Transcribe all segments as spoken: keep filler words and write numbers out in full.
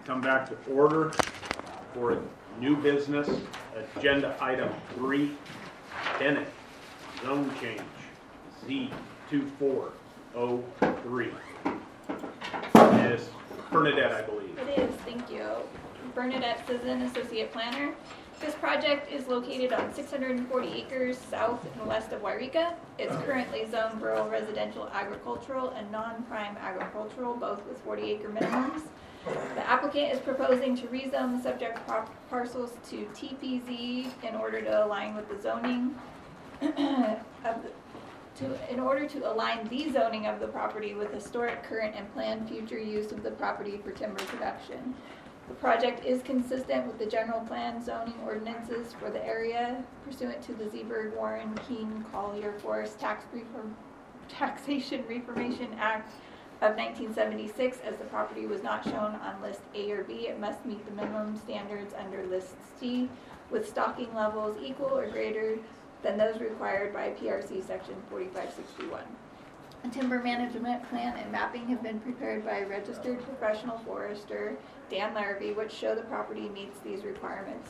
come back to order for new business, agenda item three, Bennett, zone change, Z two four oh three. Miss Bernadette, I believe. It is, thank you. Bernadette Sisson, Associate Planner. This project is located on six hundred forty acres south and west of Wairika. It's currently zoned rural residential agricultural and non-prime agricultural, both with forty acre minimums. The applicant is proposing to rezone the subject par parcels to T P Z in order to align with the zoning of the, to, in order to align the zoning of the property with historic, current, and planned future use of the property for timber production. The project is consistent with the general plan zoning ordinances for the area pursuant to the Zeeburg, Warren, Keene, Collier Forest Tax Reform, Taxation Reformation Act of nineteen seventy-six. As the property was not shown on list A or B, it must meet the minimum standards under list C with stocking levels equal or greater than those required by P R C section forty-five sixty-one. A timber management plan and mapping have been prepared by a registered professional forester, Dan Larrabee, which show the property meets these requirements.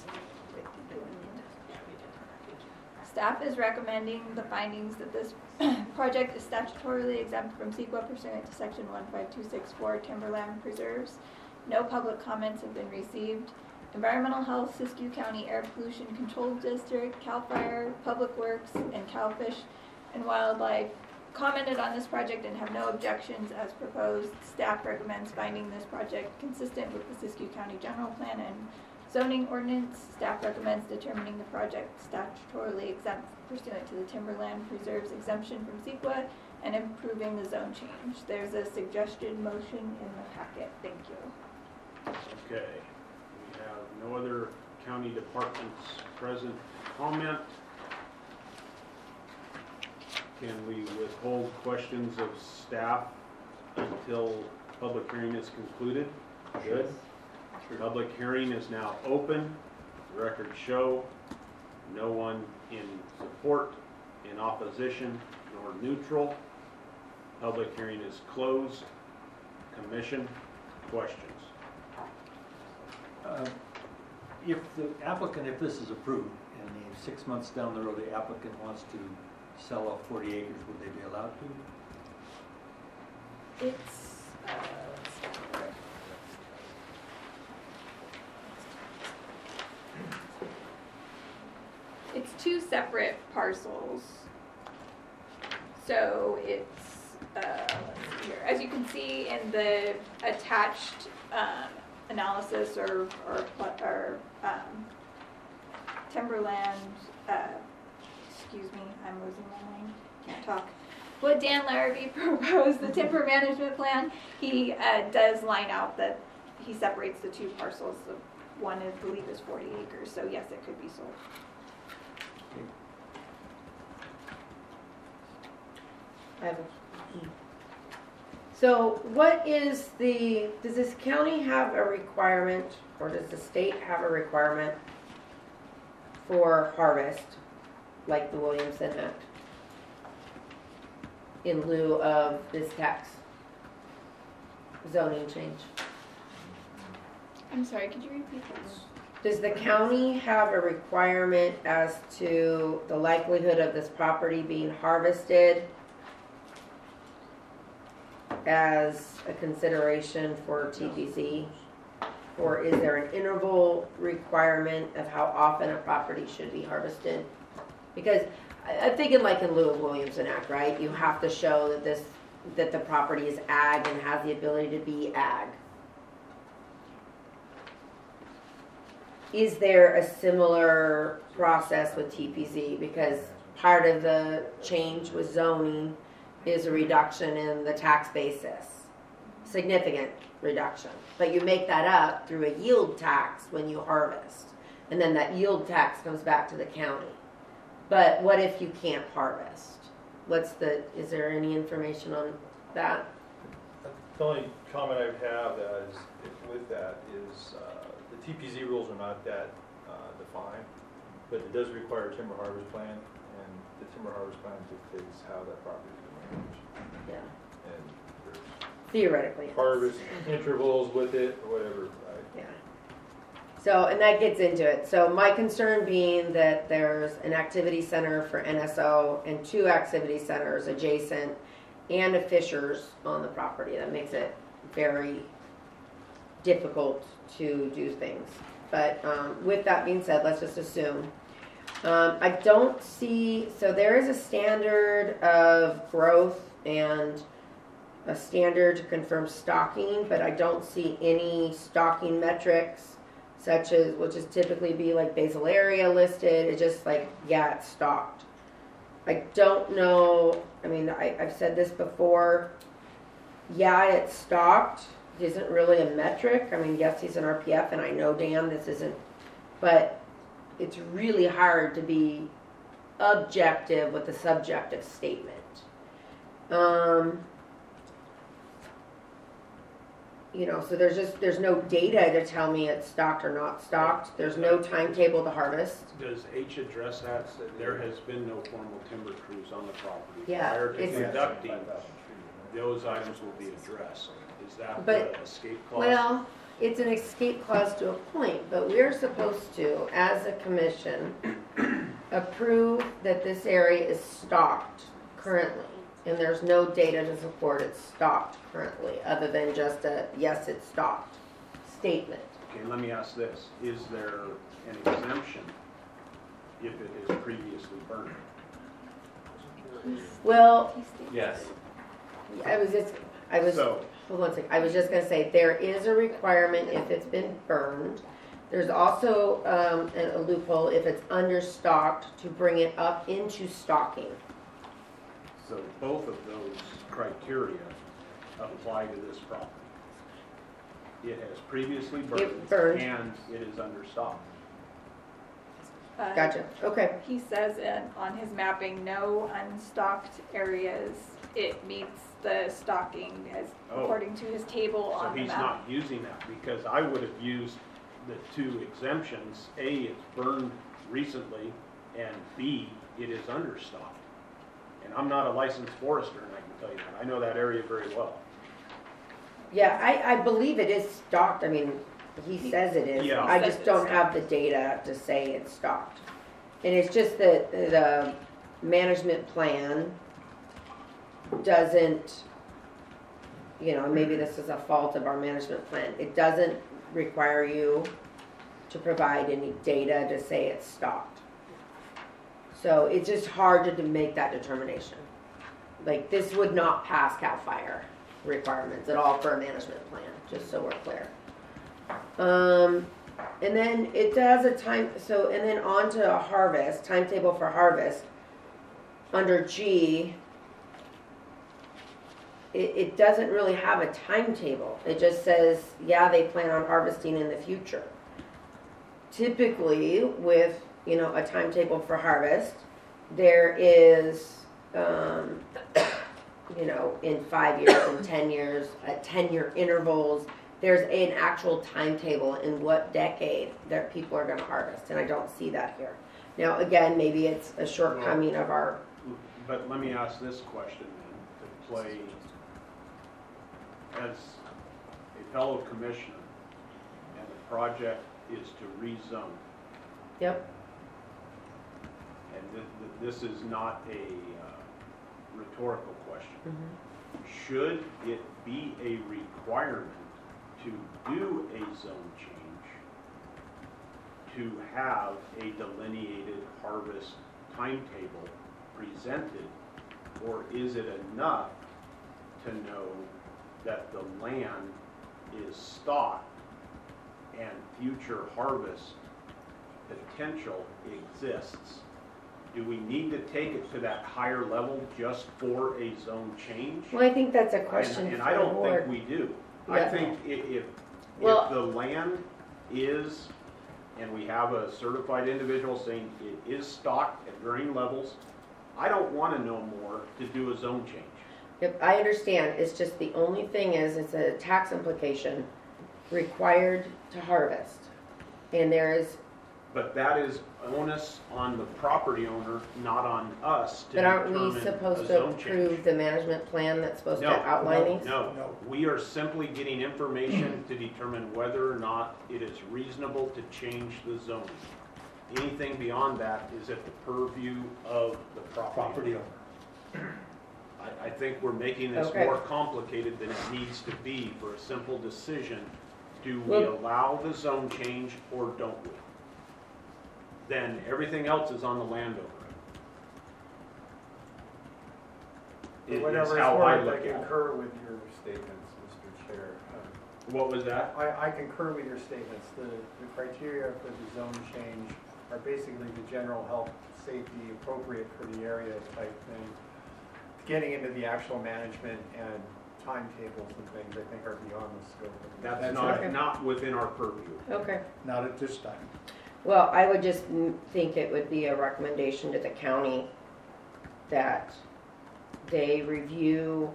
Staff is recommending the findings that this project is statutorily exempt from CEQA pursuant to section one five two six four Timberland Preserves. No public comments have been received. Environmental Health, Siskiyou County Air Pollution Control District, CAL FIRE, Public Works, and CAL FISH and Wildlife commented on this project and have no objections as proposed. Staff recommends finding this project consistent with the Siskiyou County General Plan and Zoning Ordinance. Staff recommends determining the project statutorily exempt pursuant to the Timberland Preserves exemption from CEQA and improving the zone change. There's a suggested motion in the packet. Thank you. Okay. We have no other county departments present to comment. Can we withhold questions of staff until public hearing is concluded? Good. Sure. Public hearing is now open. The records show no one in support, in opposition, nor neutral. Public hearing is closed. Commission, questions? Uh, if the applicant, if this is approved, and the six months down the road the applicant wants to sell off forty acres, would they be allowed to? It's, uh, let's see here. It's two separate parcels. So it's, uh, let's see here. As you can see in the attached um, analysis or, or, or um, Timberland, uh, excuse me, I'm losing my mind, can't talk. What Dan Larrabee proposed, the timber management plan, he uh, does line out that he separates the two parcels. The one, I believe, is forty acres, so yes, it could be sold. I have a, so what is the, does this county have a requirement, or does the state have a requirement for harvest, like the Williamson Act, in lieu of this tax zoning change? I'm sorry, could you repeat that? Does the county have a requirement as to the likelihood of this property being harvested as a consideration for T P Z? Or is there an interval requirement of how often a property should be harvested? Because I'm thinking like in lieu of Williamson Act, right? You have to show that this, that the property is ag and has the ability to be ag. Is there a similar process with T P Z? Because part of the change with zoning is a reduction in the tax basis. Significant reduction. But you make that up through a yield tax when you harvest. And then that yield tax comes back to the county. But what if you can't harvest? What's the, is there any information on that? The only comment I would have that is, with that is uh, the T P Z rules are not that uh, defined, but it does require a timber harvest plan, and the timber harvest plan dictates how that property is going to be managed. Yeah. And there's Theoretically. it is. harvest intervals with it or whatever, right? Yeah. So, and that gets into it. So my concern being that there's an activity center for N S O and two activity centers adjacent and a Fisher's on the property. That makes it very difficult to do things. But um, with that being said, let's just assume. Um, I don't see, so there is a standard of growth and a standard to confirm stocking, but I don't see any stocking metrics such as, which is typically be like basal area listed. It's just like, yeah, it's stocked. I don't know, I mean, I, I've said this before. Yeah, it's stocked. It isn't really a metric. I mean, yes, he's an R P F, and I know, Dan, this isn't, but it's really hard to be objective with a subjective statement. Um, you know, so there's just, there's no data to tell me it's stocked or not stocked. There's no timetable to harvest. Does H address that? There has been no formal timber crews on the property. Yeah, Prior to it's- conducting, those items will be addressed. Is that But- the escape clause? Well, it's an escape clause to a point, but we're supposed to, as a commission, approve that this area is stocked currently. And there's no data to support it's stocked currently, other than just a, yes, it's stocked statement. Okay, let me ask this. Is there an exemption if it is previously burned? Well, Yes. I was just, I was, So, hold on a second. I was just gonna say, there is a requirement if it's been burned. There's also um, a a loophole if it's understocked to bring it up into stocking. so both of those criteria apply to this property. It has previously burned. It burned. And it is understocked. Uh, Gotcha, okay. He says in, on his mapping, no unstocked areas. It meets the stocking as Oh. according to his table So on the he's map. not using that, because I would have used the two exemptions. A, it's burned recently, and B, it is understocked. And I'm not a licensed forester, and I can tell you that. I know that area very well. Yeah, I, I believe it is stocked. I mean, he says it is. Yeah. I He just says don't it's have the data to say it's stocked. And it's just that the management plan doesn't, you know, maybe this is a fault of our management plan. It doesn't require you to provide any data to say it's stocked. So it's just hard to, to make that determination. Like, this would not pass CAL FIRE requirements at all for a management plan, just so we're clear. Um, and then it does a time, so, and then on to a harvest, timetable for harvest. Under G, it, it doesn't really have a timetable. It just says, yeah, they plan on harvesting in the future. Typically, with, you know, a timetable for harvest, there is, um, you know, in five years and ten years, at ten-year intervals, there's an actual timetable in what decade that people are going to harvest, and I don't see that here. Now, again, maybe it's a shortcoming of our, But let me ask this question then, to play as a fellow commissioner, and the project is to rezone. yep, And th- th- this is not a uh, rhetorical question. Should it be a requirement to do a zone change to have a delineated harvest timetable presented? Or is it enough to know that the land is stocked and future harvest potential exists? Do we need to take it to that higher level just for a zone change? well, I think that's a question And, for and the I don't think board. we do. I Yeah. think i- if, Well- if the land is, and we have a certified individual saying it is stocked at varying levels, I don't wanna know more to do a zone change. Yep, I understand, it's just the only thing is, it's a tax implication required to harvest. And there is but that is onus on the property owner, not on us to But aren't we determine supposed a to zone approve change. the management plan that's supposed to No, outline these? No, No. we are simply getting information to determine whether or not it is reasonable to change the zoning. Anything beyond that is at the purview of the property Property owner. owner. I, I think we're making this Okay. more complicated than it needs to be for a simple decision. Do we Well- allow the zone change or don't we? Then everything else is on the landowner. It is Whatever how it's I worth, I look at it. concur with your statements, Mister Chair. Um, What was that? I, I concur with your statements. The, the criteria for the zone change are basically the general health, safety, appropriate for the area type thing. Getting into the actual management and timetables and things, I think are beyond the scope of. That's That's not, okay. not within our purview. Okay. Not at this time. Well, I would just mm, think it would be a recommendation to the county that they review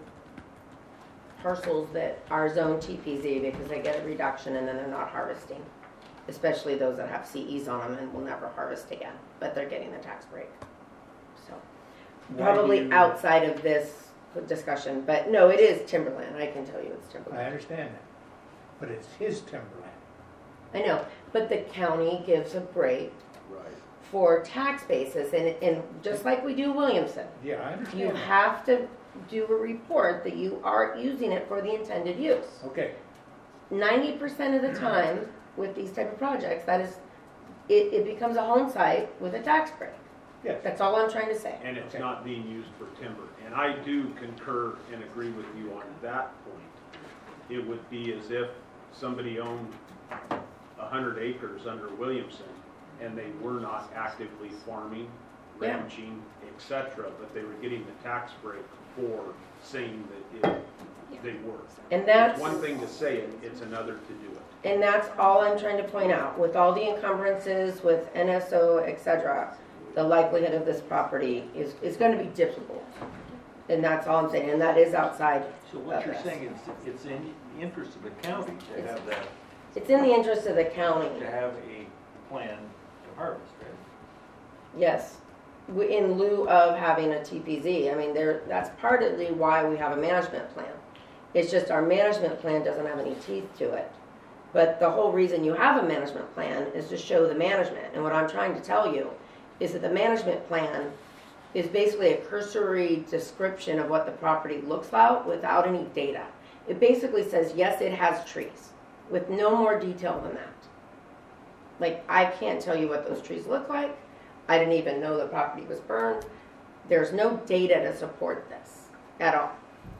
parcels that are zone T P Z because they get a reduction and then they're not harvesting. Especially those that have C Es on them and will never harvest again, but they're getting the tax break. So, Why do probably you- outside of this discussion, but no, it is timberland, I can tell you it's I timberland. understand that, but it's his timberland. I know, but the county gives a break Right. for tax basis, and, and just like we do Williamson, Yeah, I understand you that. have to do a report that you are using it for the intended use. Okay, Ninety percent of the time with these type of projects, that is, it, it becomes a home site with a tax break. yes. That's all I'm trying to say. And it's Okay. not being used for timber. And I do concur and agree with you on that point. It would be as if somebody owned a hundred acres under Williamson and they were not actively farming, Yeah. ranching, et cetera, but they were getting the tax break for saying that it, they were. And that's, It's one thing to say it, it's another to do it. and that's all I'm trying to point out. With all the encumbrances, with N S O, et cetera, the likelihood of this property is, is gonna be difficult. And that's all I'm saying, and that is outside. So what of you're this. saying is, it's in the interest of the county to have that, It's in the interest of the county, to have a plan to harvest, right? yes. We- In lieu of having a T P Z, I mean, there, that's partly why we have a management plan. It's just our management plan doesn't have any teeth to it. But the whole reason you have a management plan is to show the management. And what I'm trying to tell you is that the management plan is basically a cursory description of what the property looks like without any data. It basically says, yes, it has trees, with no more detail than that. Like, I can't tell you what those trees look like. I didn't even know the property was burned. There's no data to support this at all.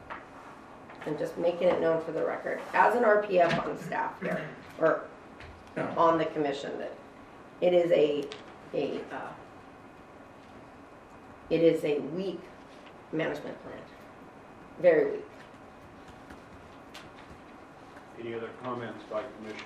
I'm just making it known for the record, as an R P F on staff here, or on the commission, that it is a, a, uh, it is a weak management plan, very weak. Any other comments by commission?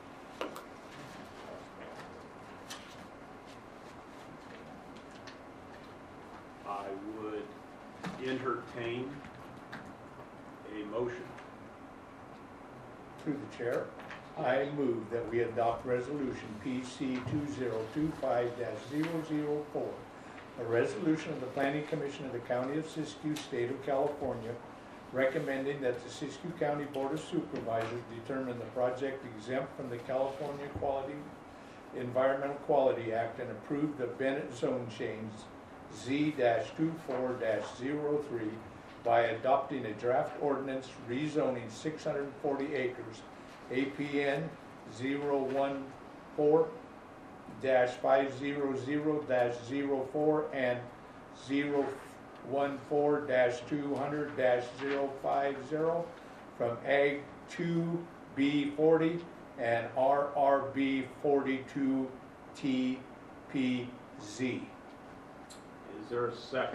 I would entertain a motion. Through the chair, I move that we adopt resolution P C two zero two five dash zero zero four, a resolution of the Planning Commission of the County of Siskiyou, State of California, recommending that the Siskiyou County Board of Supervisors determine the project exempt from the California Quality, Environmental Quality Act and approve the Bennett zone change Z twenty-four dash zero three by adopting a draft ordinance rezoning six hundred forty acres, A P N zero one four dash five zero zero dash zero four and zero one four dash two hundred dash zero five zero from Ag two B forty and R R B forty-two T P Z. Is there a second?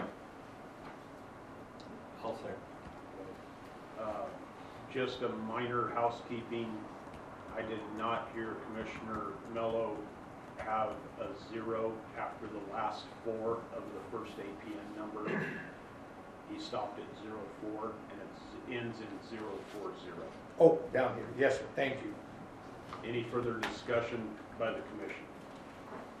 I'll second. Uh, Just a minor housekeeping, I did not hear Commissioner Mello have a zero after the last four of the first A P N number. He stopped at zero four and it ends in zero four zero. Oh, down here, yes, sir, thank you. Any further discussion by the commission?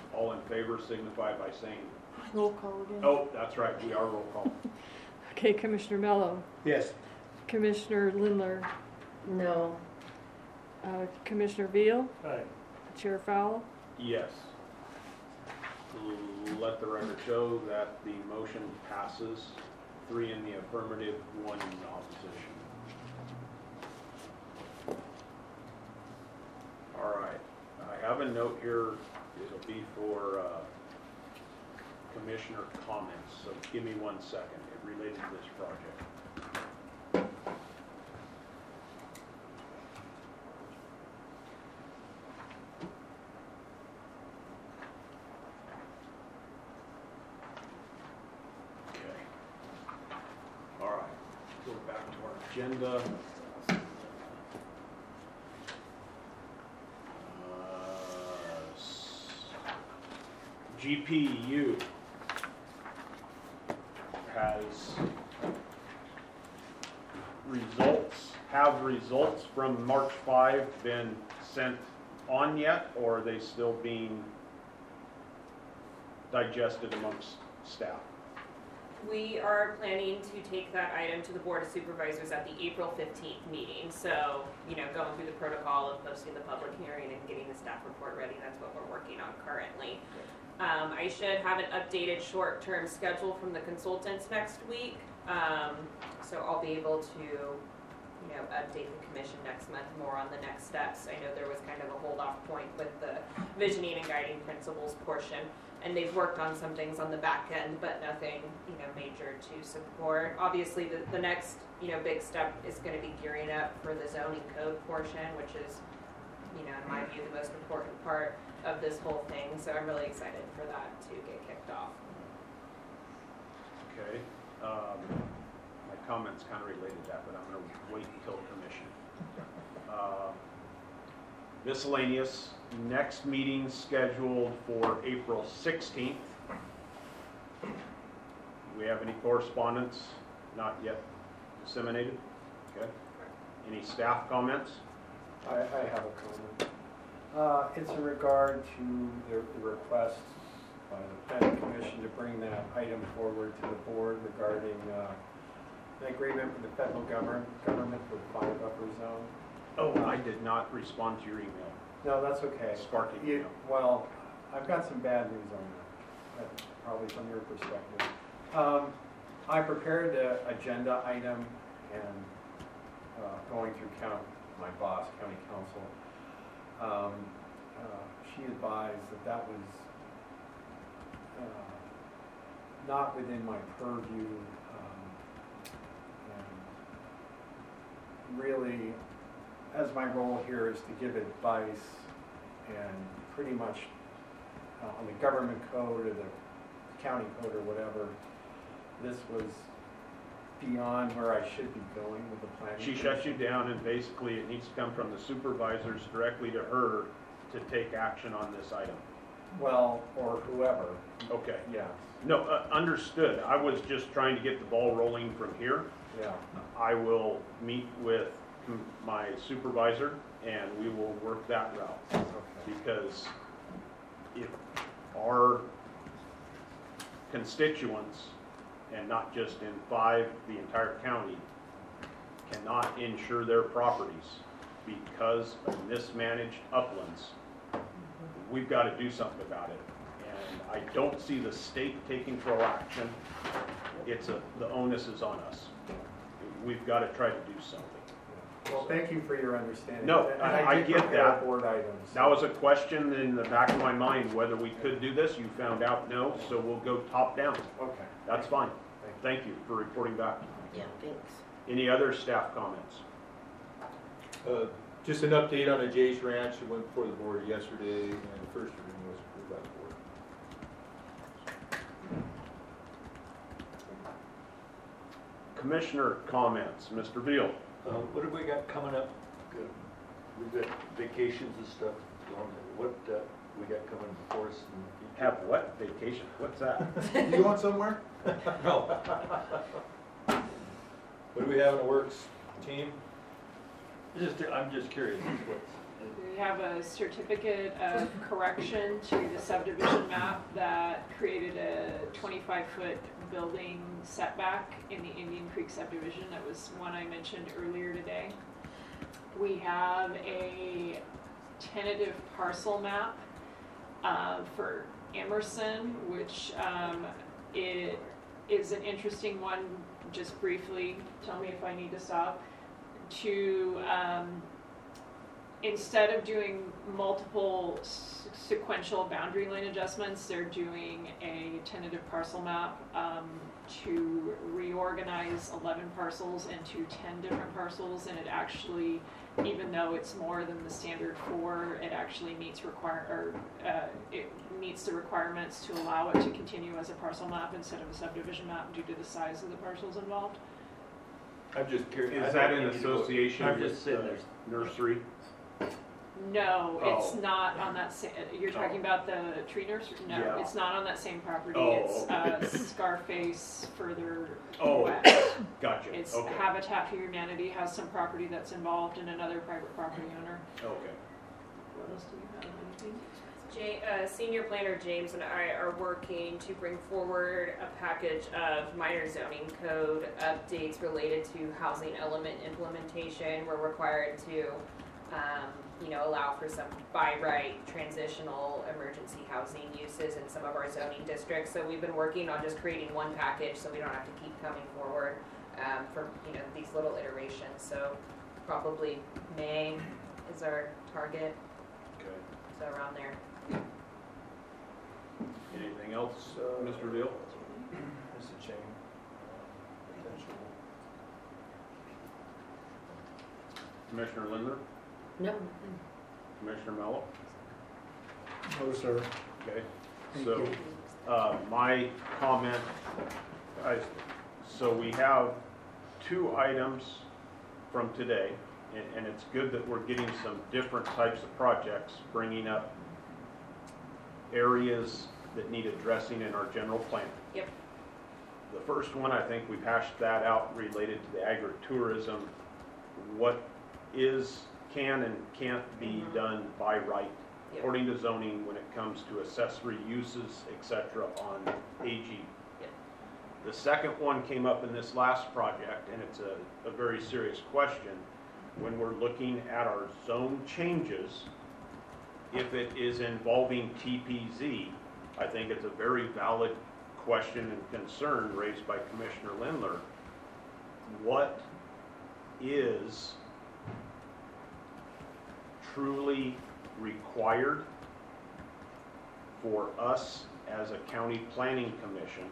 All in favor signify by saying, Roll call again. oh, that's right, we are roll call. Okay, Commissioner Mello, Yes. Commissioner Lindler, No. uh, Commissioner Veal, Aye. Chair Fowl. Yes. Let the record show that the motion passes, three in the affirmative, one in the opposition. All right, I have a note here, it'll be for uh, commissioner comments, so give me one second, it related to this project. Okay. All right, go back to our agenda. Uh, s- G P U has results, have results from March five been sent on yet, or are they still being digested amongst staff? We are planning to take that item to the Board of Supervisors at the April fifteenth meeting. So, you know, going through the protocol of posting the public hearing and getting the staff report ready, that's what we're working on currently. Um, I should have an updated short-term schedule from the consultants next week. Um, so I'll be able to, you know, update the commission next month more on the next steps. I know there was kind of a hold-off point with the visioning and guiding principles portion. And they've worked on some things on the back end, but nothing, you know, major to support. Obviously, the, the next, you know, big step is going to be gearing up for the zoning code portion, which is, you know, in my view, the most important part of this whole thing. So I'm really excited for that to get kicked off. Okay, um, my comments kind of related to that, but I'm going to wait until commission. Uh, Miscellaneous, next meeting scheduled for April sixteenth. Do we have any correspondence not yet disseminated? Okay. Any staff comments? I, I have a comment. Uh, it's in regard to the, the request by the planning commission to bring that item forward to the board regarding, uh, an agreement with the federal government, government with fire buffer zone. Oh, I did not respond to your email. No, that's okay. Sparky You- email. Well, I've got some bad news on that, uh, probably from your perspective. Um, I prepared an agenda item and, uh, going through count, my boss, county council, um, uh, she advised that that was, uh, not within my purview, um, and really, as my role here is to give advice and pretty much uh, on the government code or the county code or whatever, this was beyond where I should be going with the planning. She shut you down, and basically it needs to come from the supervisors directly to her to take action on this item. Well, or whoever, Okay. yeah, No, uh, understood. I was just trying to get the ball rolling from here. yeah. I will meet with m- my supervisor and we will work that route. Okay. Because if our constituents, and not just in five, the entire county, cannot insure their properties because of mismanaged uplands, we've got to do something about it. And I don't see the state taking full action. It's a, the onus is on us. We've got to try to do something. Well, thank you for your understanding. No, And I- I did get prepare that. board items. That was a question in the back of my mind, whether we could do this. You found out no, so we'll go top down. Okay. That's fine. Thank Thank you for reporting back. Yeah, thanks. Any other staff comments? Uh, Just an update on the Jay's Ranch, it went before the board yesterday, and the first reading was approved by the board. Commissioner comments, Mister Veal. Uh, what have we got coming up? Good. We've got vacations and stuff. going. What, uh, we got coming before us in the future? Have what? Vacation? What's that? You going somewhere? No. What do we have in the works, team? Just, I'm just curious, what's, We have a certificate of correction to the subdivision map that created a twenty-five foot building setback in the Indian Creek subdivision. That was one I mentioned earlier today. We have a tentative parcel map uh, for Emerson, which um, it is an interesting one. Just briefly, tell me if I need to stop. To um, instead of doing multiple s- sequential boundary line adjustments, they're doing a tentative parcel map um, to reorganize eleven parcels into ten different parcels, and it actually, even though it's more than the standard four, it actually meets require or uh, it meets the requirements to allow it to continue as a parcel map instead of a subdivision map due to the size of the parcels involved. I'm just curious. Is that in association I'm with just saying the there's- nursery? No, it's Oh. not on that same, you're talking Oh. about the tree nursery? No, Yeah. it's not on that same property. Oh, It's okay. uh, Scarface further Oh, west. gotcha, It's okay, Habitat for Humanity has some property that's involved and another private property owner. okay. What else do you have? Anything? Ja- uh, Senior Planner James and I are working to bring forward a package of minor zoning code updates related to housing element implementation. We're required to, um, you know, allow for some by right transitional emergency housing uses in some of our zoning districts. So we've been working on just creating one package so we don't have to keep coming forward um, for, you know, these little iterations. So probably May is our target, Okay. so around there. Anything else, uh, Mister Veal? Just a chain, uh, potential. Commissioner Lindler? No. Commissioner Mello? No, sir. Okay, Thank so, you. uh, my comment, I, so we have two items from today, and, and it's good that we're getting some different types of projects, bringing up areas that need addressing in our general plan. Yep. The first one, I think we've hashed that out related to the agritourism, what is, can and can't be Mhm. done by right Yep. according to zoning when it comes to accessory uses, et cetera, on A G. Yep. The second one came up in this last project, and it's a, a very serious question. When we're looking at our zone changes, if it is involving T P Z, I think it's a very valid question and concern raised by Commissioner Lindler. What is truly required for us as a county planning commission?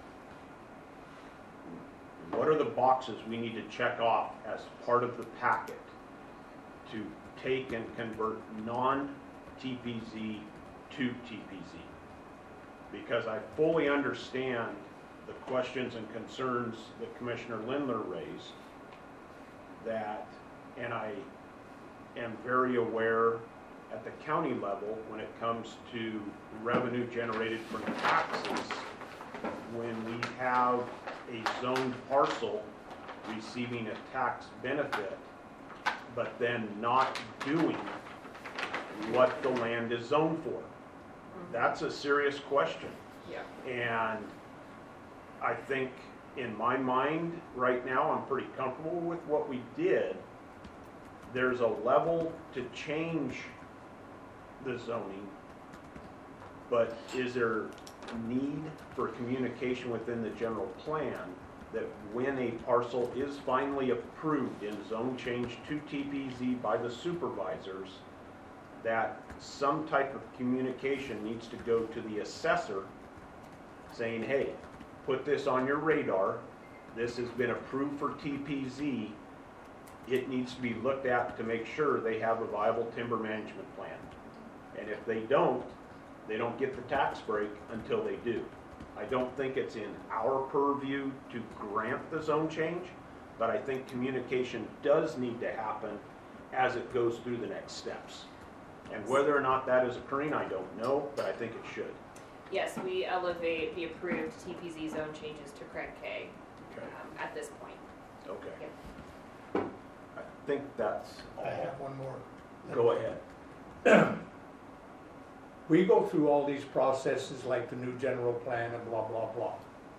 What are the boxes we need to check off as part of the packet to take and convert non-T P Z to T P Z? Because I fully understand the questions and concerns that Commissioner Lindler raised, that, and I am very aware at the county level when it comes to revenue generated from taxes, when we have a zoned parcel receiving a tax benefit, but then not doing what the land is zoned for. That's a serious question. Yeah. And I think in my mind, right now, I'm pretty comfortable with what we did. There's a level to change the zoning, but is there need for communication within the general plan that when a parcel is finally approved in zone change to T P Z by the supervisors, that some type of communication needs to go to the assessor saying, hey, put this on your radar, this has been approved for T P Z, it needs to be looked at to make sure they have a viable timber management plan. And if they don't, they don't get the tax break until they do. I don't think it's in our purview to grant the zone change, but I think communication does need to happen as it goes through the next steps. And whether or not that is occurring, I don't know, but I think it should. Yes, we elevate the approved T P Z zone changes to Craig K Okay. um, at this point. Okay. Yep. think that's all. I have one more. Go ahead. We go through all these processes like the new general plan and blah, blah, blah.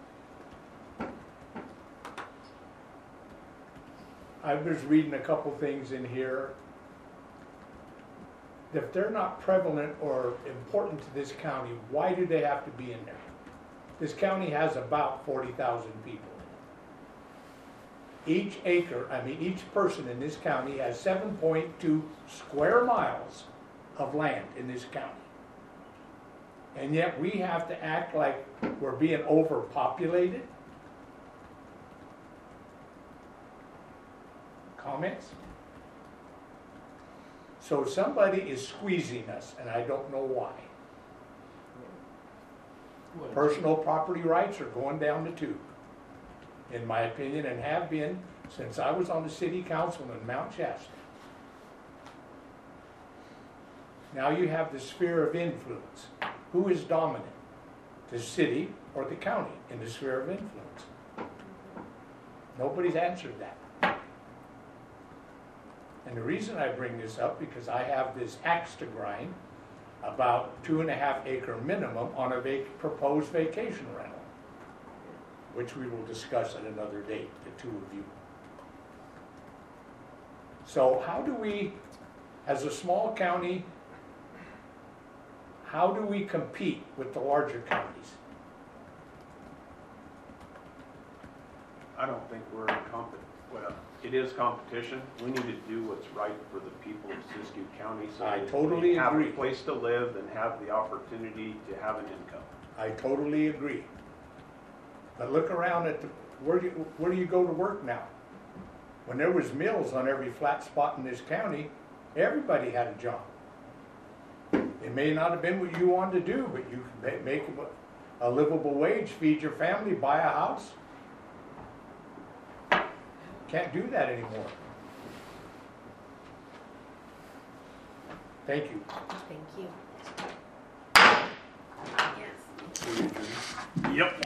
I was reading a couple things in here. If they're not prevalent or important to this county, why do they have to be in there? This county has about forty thousand people in it. Each acre, I mean, each person in this county has seven point two square miles of land in this county. And yet we have to act like we're being overpopulated? Comments? So somebody is squeezing us, and I don't know why. Personal property rights are going down the tube, in my opinion, and have been since I was on the city council in Mount Shasta. Now you have the sphere of influence. Who is dominant? The city or the county in the sphere of influence? Nobody's answered that. And the reason I bring this up, because I have this axe to grind about two and a half acre minimum on a vac- proposed vacation rental, which we will discuss at another date, the two of you. So how do we, as a small county, how do we compete with the larger counties? I don't think we're in compet, well, it is competition. We need to do what's right for the people of Siskiyou County so I that totally they have agree. a place to live and have the opportunity to have an income. I totally agree. But look around at the, where do you, where do you go to work now? When there was mills on every flat spot in this county, everybody had a job. It may not have been what you wanted to do, but you could make a livable wage, feed your family, buy a house. Can't do that anymore. Thank you. Thank you. Yep.